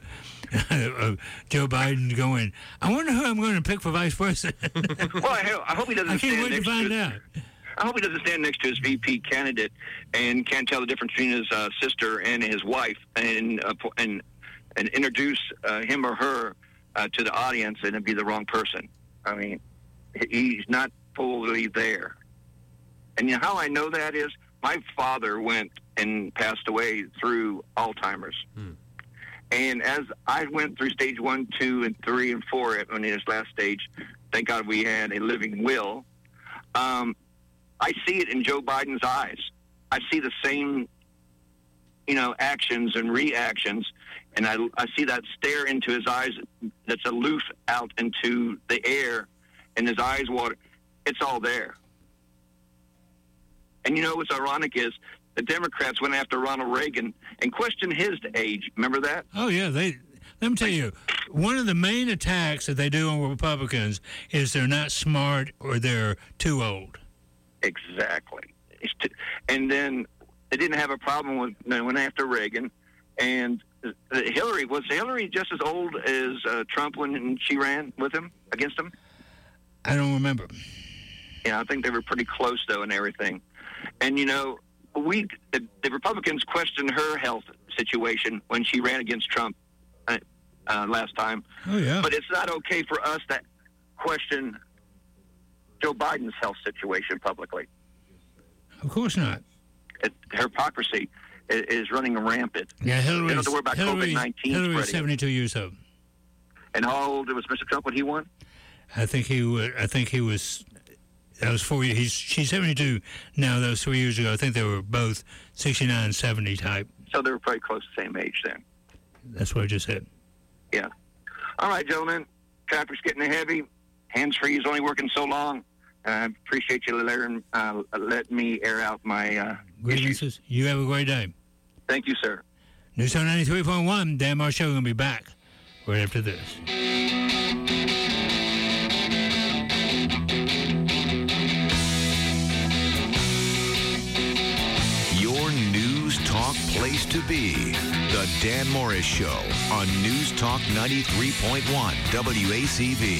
Joe Biden going, I wonder who I'm going to pick for vice president. Well, I hope he doesn't. I can't wait to find out. I hope he doesn't stand next to his VP candidate and can't tell the difference between his sister and his wife, and introduce him or her to the audience, and it'd be the wrong person. I mean, he's not fully there. And how I know that is my father went and passed away through Alzheimer's. And as I went through stage 1, 2, and 3, and 4, in his last stage, thank God we had a living will. I see it in Joe Biden's eyes. I see the same, actions and reactions, and I see that stare into his eyes that's aloof out into the air, and his eyes water. It's all there. And what's ironic is the Democrats went after Ronald Reagan and questioned his age. Remember that? Oh, yeah. Let me tell you, one of the main attacks that they do on Republicans is they're not smart or they're too old. Exactly. And then they didn't have a problem with they went after Reagan. And Hillary, was Hillary just as old as Trump when she ran with him, against him? I don't remember. Yeah, I think they were pretty close, though, and everything. And, the Republicans questioned her health situation when she ran against Trump last time. Oh, yeah. But it's not okay for us question Joe Biden's health situation publicly. Of course not. Hypocrisy is running rampant. Yeah, They don't have to worry about COVID-19 Hillary's spreading. 72 years old. And how old was Mr. Trump when he won? I think he was. That was 4 years. She's 72 now. That was 3 years ago. I think they were both 69, 70 type. So they were probably close to the same age then. That's what I just said. Yeah. All right, gentlemen. Traffic's getting heavy. Hands-free is only working so long. I appreciate you letting me air out my grievances. You have a great day. Thank you, sir. News Talk 93.1. Dan Marr Show going to be back right after this. Your News Talk place to be. The Dan Morris Show on News Talk 93.1 WACV.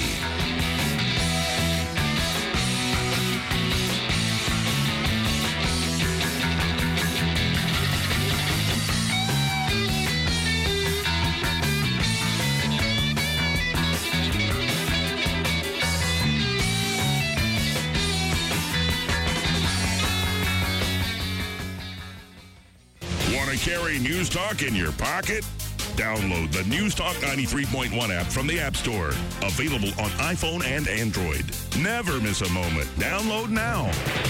Want to carry News Talk in your pocket? Download the News Talk 93.1 app from the App Store. Available on iPhone and Android. Never miss a moment. Download now.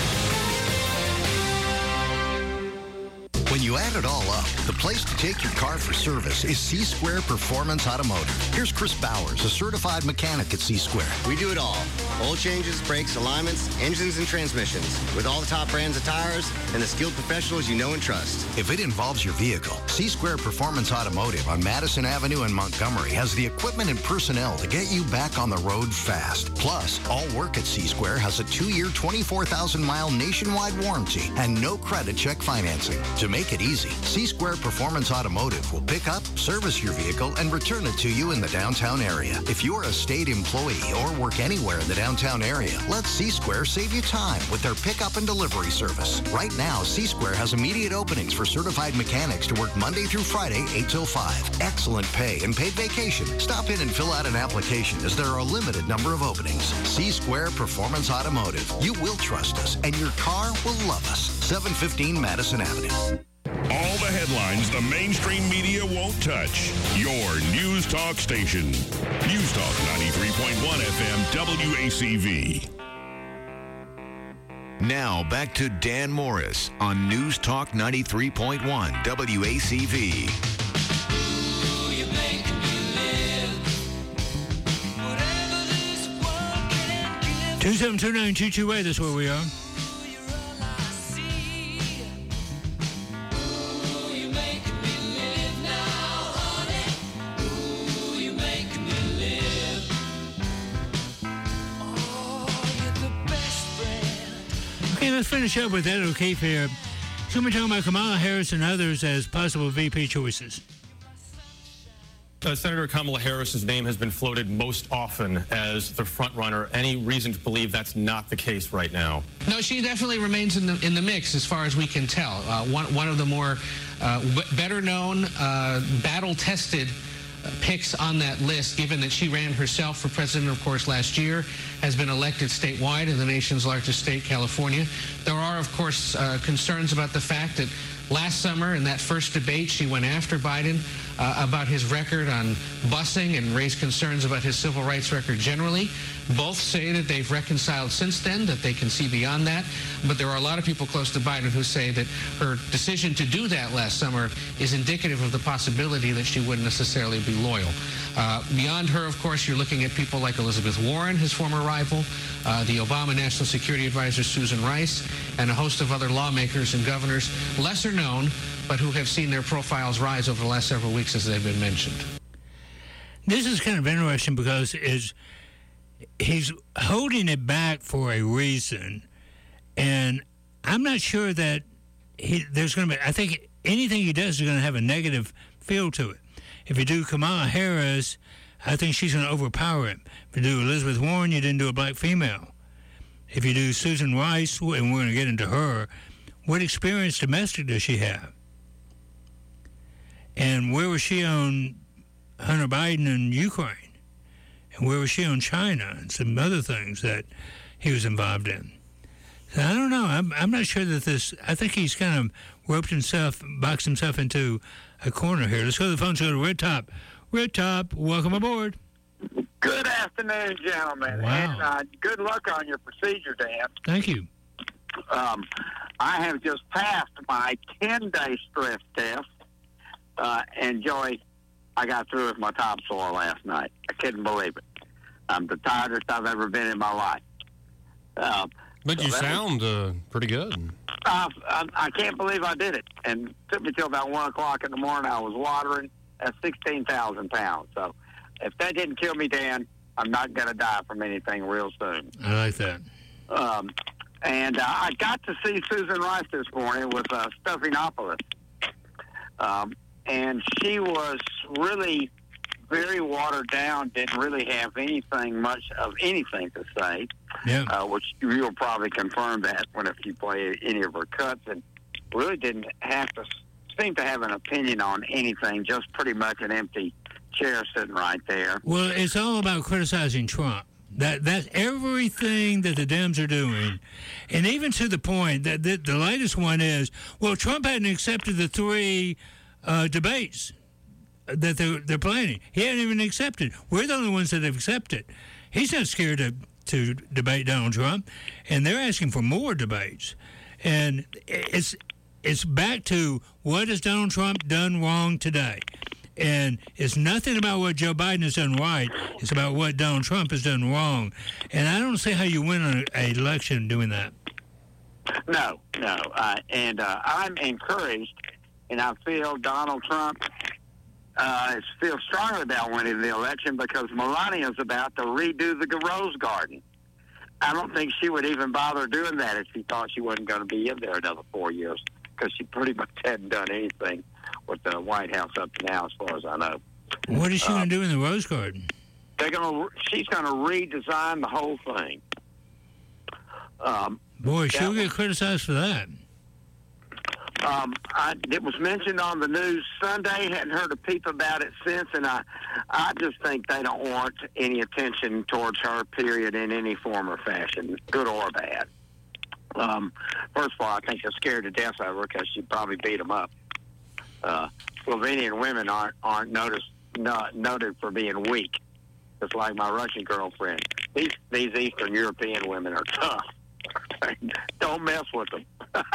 When you add it all up, the place to take your car for service is C-Square Performance Automotive. Here's Chris Bowers, a certified mechanic at C-Square. We do it all. Oil changes, brakes, alignments, engines, and transmissions. With all the top brands of tires and the skilled professionals you know and trust. If it involves your vehicle, C-Square Performance Automotive on Madison Avenue in Montgomery has the equipment and personnel to get you back on the road fast. Plus, all work at C-Square has a 2-year, 24,000-mile nationwide warranty and no credit check financing. To make it easy, C-Square Performance Automotive will pick up, service your vehicle, and return it to you in the downtown area. If you're a state employee or work anywhere in the downtown area, let C-Square save you time with their pickup and delivery service. Right now, C-Square has immediate openings for certified mechanics to work Monday through Friday, 8 till 5. Excellent pay and paid vacation. Stop in and fill out an application as there are a limited number of openings. C-Square Performance Automotive. You will trust us, and your car will love us. 715 Madison Avenue. All the headlines the mainstream media won't touch. Your News Talk station. News Talk 93.1 FM WACV. Now back to Dan Morris on News Talk 93.1 WACV. 2729228, that's where we are. Okay, let's finish up with Ed O'Keefe here. So we're talking about Kamala Harris and others as possible VP choices. Senator Kamala Harris's name has been floated most often as the frontrunner. Any reason to believe that's not the case right now? No, she definitely remains in the mix as far as we can tell. One of the more better known, battle-tested picks on that list, given that she ran herself for president, of course, last year, has been elected statewide in the nation's largest state, California. There are, of course, concerns about the fact that last summer in that first debate, she went after Biden about his record on busing and raised concerns about his civil rights record generally. Both say that they've reconciled since then, that they can see beyond that. But there are a lot of people close to Biden who say that her decision to do that last summer is indicative of the possibility that she wouldn't necessarily be loyal. Beyond her, of course, you're looking at people like Elizabeth Warren, his former rival, the Obama National Security Advisor Susan Rice, and a host of other lawmakers and governors, lesser known, but who have seen their profiles rise over the last several weeks as they've been mentioned. This is kind of interesting because he's holding it back for a reason, and I'm not sure that there's going to be, I think anything he does is going to have a negative feel to it. If you do Kamala Harris, I think she's going to overpower him. If you do Elizabeth Warren, you didn't do a black female. If you do Susan Rice, and we're going to get into her, what experience domestic does she have? And where was she on Hunter Biden and Ukraine? And where was she on China and some other things that he was involved in? So I don't know. I'm not sure that this. I think he's kind of boxed himself into a corner here. Let's go to the phone. Go to Red Top. Red Top, welcome aboard. Good afternoon, gentlemen. Wow. And good luck on your procedure, Dan. Thank you. I have just passed my 10-day stress test. And, Joey, I got through with my topsoil last night. I couldn't believe it. I'm the tiredest I've ever been in my life. But you sound pretty good. I can't believe I did it. And it took me till about 1 o'clock in the morning. I was watering. That's 16,000 pounds. So if that didn't kill me, Dan, I'm not going to die from anything real soon. I like that. And I got to see Susan Rice this morning with Stephanopoulos. And she was really very watered down, didn't really have much of anything to say. Yeah. Which you'll probably confirm that if you play any of her cuts, and really didn't seem to have an opinion on anything, just pretty much an empty chair sitting right there. Well, it's all about criticizing Trump. That's everything that the Dems are doing. And even to the point that the latest one is, well, Trump hadn't accepted the 3 debates that they're planning. He hadn't even accepted. We're the only ones that have accepted. He's not scared to debate Donald Trump, and they're asking for more debates. And it's back to what has Donald Trump done wrong today. And it's nothing about what Joe Biden has done right. It's about what Donald Trump has done wrong. And I don't see how you win an election doing that. No. And I'm encouraged, and I feel Donald Trump feels strongly about winning the election because Melania is about to redo the Rose Garden. I don't think she would even bother doing that if she thought she wasn't going to be in there another 4 years, because she pretty much hadn't done anything with the White House up to now, as far as I know. What is she going to do in the Rose Garden? She's going to redesign the whole thing. Boy, she'll get criticized for that. It was mentioned on the news Sunday. Hadn't heard a peep about it since, and I just think they don't want any attention towards her, period, in any form or fashion, good or bad. First of all, I think they're scared to death of her because she'd probably beat them up. Slovenian women aren't noted for being weak, just like my Russian girlfriend. These Eastern European women are tough. Don't mess with them.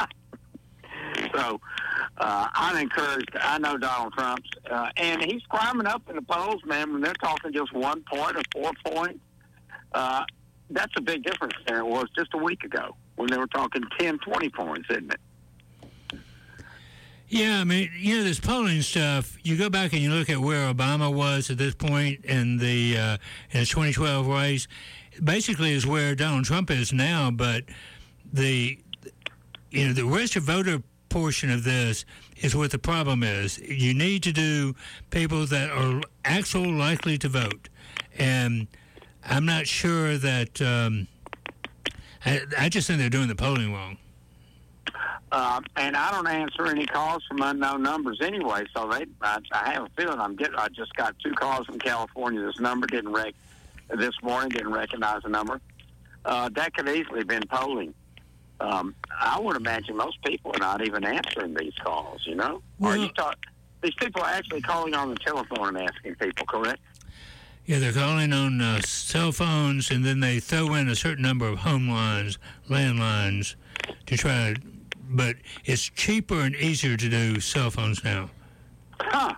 So I'm encouraged. I know Donald Trump's, and he's climbing up in the polls, man. When they're talking just 1 point or 4 points, that's a big difference than it was just a week ago when they were talking 10, 20 points, isn't it? Yeah, I mean, this polling stuff, you go back and you look at where Obama was at this point in the in his 2012 race, basically is where Donald Trump is now, but the registered voter portion of this is what the problem is. You need to do people that are actually likely to vote. And I'm not sure that I just think they're doing the polling wrong. And I don't answer any calls from unknown numbers anyway, so I have a feeling I just got 2 calls from California. This number this morning didn't recognize the number. That could easily have been polling. I would imagine most people are not even answering these calls, Well, these people are actually calling on the telephone and asking people, correct? Yeah, they're calling on cell phones, and then they throw in a certain number of home lines, landlines, to try to... But it's cheaper and easier to do cell phones now. Huh.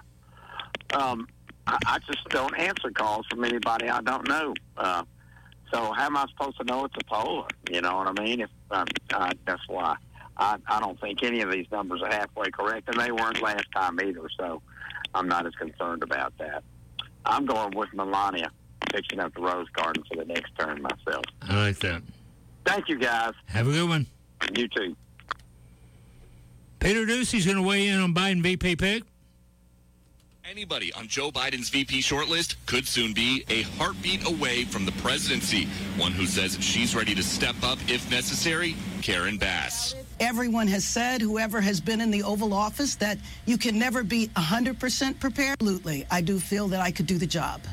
I just don't answer calls from anybody I don't know. So how am I supposed to know it's a poll? You know what I mean? That's why I don't think any of these numbers are halfway correct, and they weren't last time either, so I'm not as concerned about that. I'm going with Melania, fixing up the Rose Garden for the next term myself. I like that. Thank you, guys. Have a good one. You too. Peter Ducey's going to weigh in on Biden VP pick. Anybody on Joe Biden's VP shortlist could soon be a heartbeat away from the presidency. One who says she's ready to step up if necessary, Karen Bass. Everyone has said, whoever has been in the Oval Office, that you can never be 100% prepared. Absolutely. I do feel that I could do the job.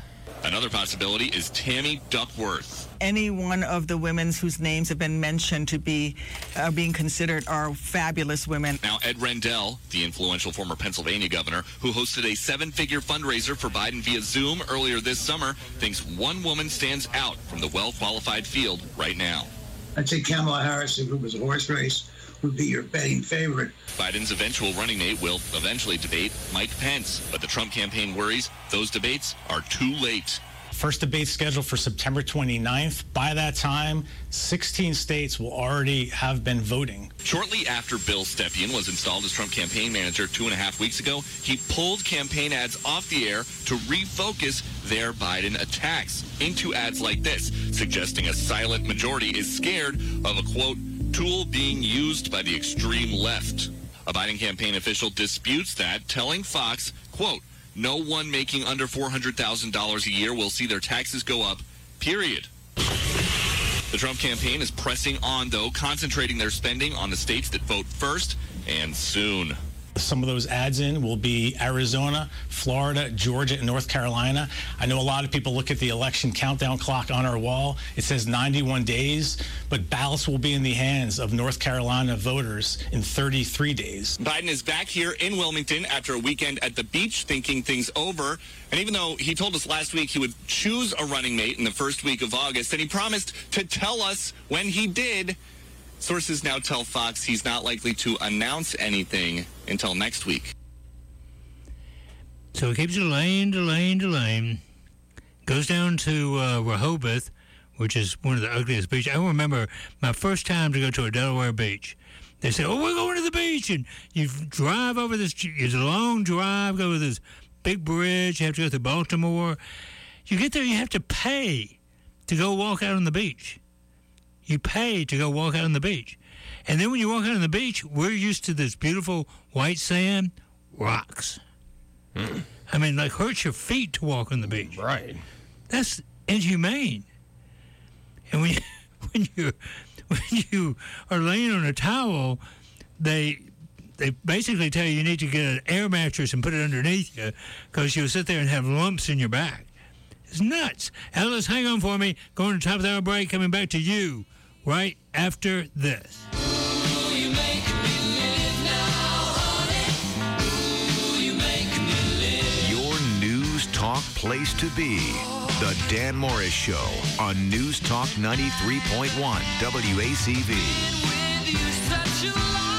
Another possibility is Tammy Duckworth. Any one of the women whose names have been mentioned to be being considered are fabulous women. Now, Ed Rendell, the influential former Pennsylvania governor, who hosted a 7-figure fundraiser for Biden via Zoom earlier this summer, thinks one woman stands out from the well-qualified field right now. I'd say Kamala Harris, if it was a horse race, would be your betting favorite. Biden's eventual running mate will eventually debate Mike Pence, but the Trump campaign worries those debates are too late. First debate scheduled for September 29th. By that time, 16 states will already have been voting. Shortly after Bill Stepien was installed as Trump campaign manager 2.5 weeks ago, he pulled campaign ads off the air to refocus their Biden attacks into ads like this, suggesting a silent majority is scared of a, quote, tool being used by the extreme left. A Biden campaign official disputes that, telling Fox, quote, no one making under $400,000 a year will see their taxes go up, period. The Trump campaign is pressing on, though, concentrating their spending on the states that vote first and soon. Some of those ads in will be Arizona, Florida, Georgia, and North Carolina. I know a lot of people look at the election countdown clock on our wall. It says 91 days, but ballots will be in the hands of North Carolina voters in 33 days. Biden is back here in Wilmington after a weekend at the beach, thinking things over. And even though he told us last week he would choose a running mate in the first week of August, and he promised to tell us when he did, sources now tell Fox he's not likely to announce anything until next week. So he keeps delaying. Goes down to Rehoboth, which is one of the ugliest beaches. I remember my first time to go to a Delaware beach. They said, oh, we're going to the beach. And you drive over this, it's a long drive, go over this big bridge. You have to go through Baltimore. You get there, you have to pay to go walk out on the beach. You pay to go walk out on the beach. And then when you walk out on the beach, we're used to this beautiful white sand, rocks. I mean, like, hurts your feet to walk on the beach. Right. That's inhumane. And when you are laying on a towel, they basically tell you need to get an air mattress and put it underneath you because you'll sit there and have lumps in your back. It's nuts. Ellis, hang on for me. Going to top of the hour break, coming back to you right after this. Your News Talk place to be. The Dan Morris Show on News Talk 93.1 WACV.